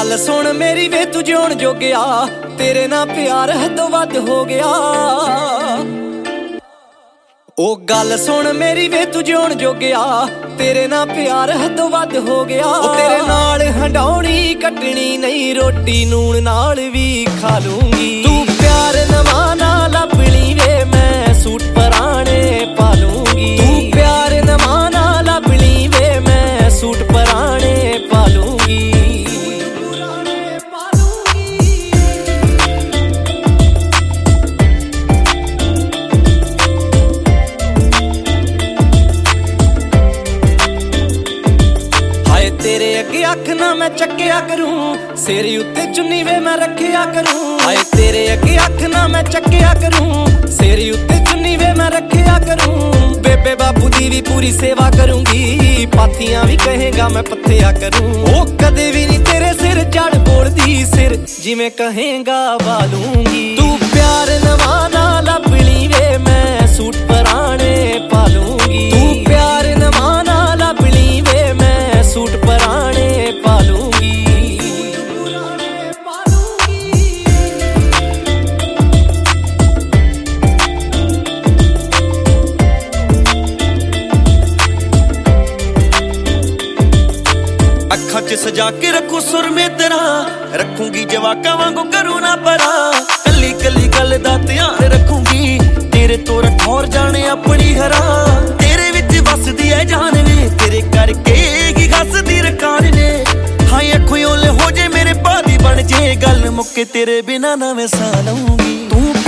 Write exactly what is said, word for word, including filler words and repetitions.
गल सुन मेरी वे तू जिउण जोगिया, तेरे नाल प्यार हदों वध हो गया। ओ गल सुन मेरी वे तू जिउण जोगिया, तेरे नाल प्यार हदों वध हो गया। ओ तेरे नाल हंडाउणी कटनी नहीं, रोटी नून नाल भी खा लूंगी। तू प्यार नवां ना लभ ली वे, मैं सूट पराने पा लूंगी। तू प्यार नवां ना लभ ली वे, मैं सूट पराने पा लूंगी। तेरे अगे अख ना मैं चक्या करूं, सिर उत्ते चुन्नी वे मैं रखिया करूं। हाय तेरे अगे अख ना मैं चक्या करूं, सिर उत्ते चुन्नी वे मैं रखिया करूं। बेबे बापू दी भी पूरी सेवा करूंगी, पाथियां भी कहेगा मैं पत्थया करूं। ओ कदे भी नहीं तेरे सिर चढ़ बोलदी, सिर जिवें कहेगा वालूंगी। तू प्यार नवां ना लभ ली वे, मैं सूट पराने पा लूंगी। तू प्यार नवां ना लभ ली वे, मैं सूट पराने पा लूंगी। अखां च सजा के रखू सुर में तेरा, रखूंगी जवाका वांगू करूं ना परा। कली कली गल दा ध्यान रखूंगी, तेरे तो रखौर जाने अपनी हरा। तेरे विच वसदी है जान वे, तेरे करके ही हसदी रकान ने। हाय अखों ओले हो जे मेरे पादी बन जे, गल मुक्के तेरे बिना ना मैं सा लूंगी। तू